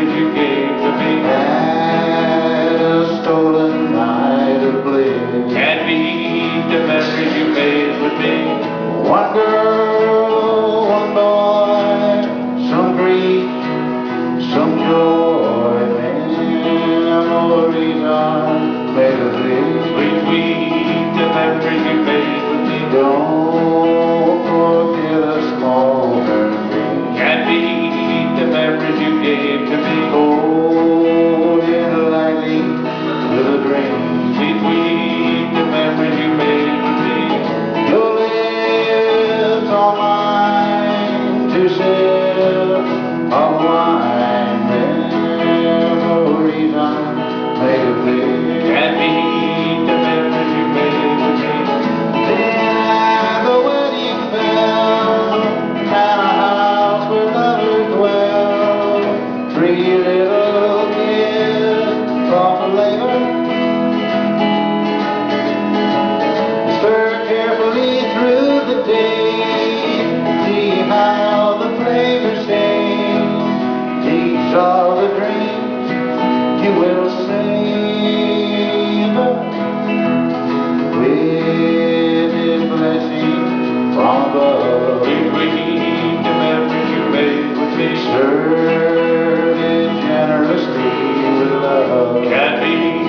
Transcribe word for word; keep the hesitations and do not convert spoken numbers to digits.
memories you gave to me. And a stolen night of bliss. Can't beat the memories you made with me. One girl, one boy, some grief, some joy, memories are made of this. Sweet, sweet, the memories you made with me. Don't forget a small thing. Can't beat the memories you gave to me. Hold in lightly with a dream. Sweet, sweet, the memories you made with me. Your lips are mine to share a wine. Memories are made of this. Can't beat the memories you made with me. Then the wedding bell and a house where lovers dwell. Three little kids off a labor. Stir carefully through the day. See how the flavors change. These are the dreams you will savor with His blessing from above. Sweet, sweet, the memories you made with me. Serve it generously with love. Can't beat